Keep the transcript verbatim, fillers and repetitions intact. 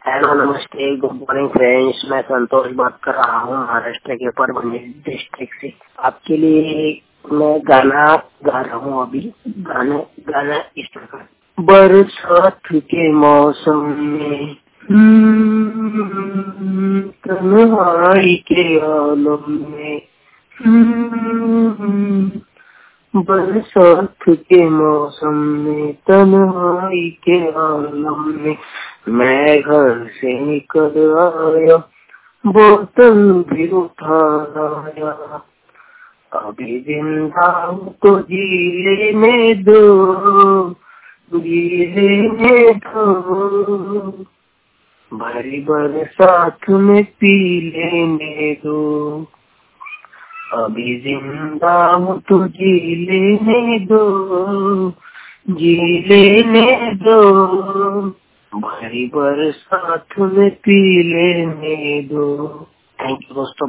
Hello, नमस्ते, good morning friends. मैं संतोष बात कर रहा हूँ महाराष्ट्र के परभनी डिस्ट्रिक्ट से। आपके लिए मैं गाना गा रहा हूँ अभी। गाना गाना इस प्रकार। बरसात के मौसम में हम्म, तन्हाई के आलम में हम्म, बरसात के मौसम में तन्हाई के आलम में मैं घर से निकल आया, बोतल भी उठा लाया। अभी जिंदा हूँ तो जी लेने दो, जी लेने दो, भरी बरसात में पी लेने दो। अभी जिंदा हूँ तो जी लेने दो, जी लेने दो, भरी बरसात में पी लेने दो। थैंक यू दोस्तों।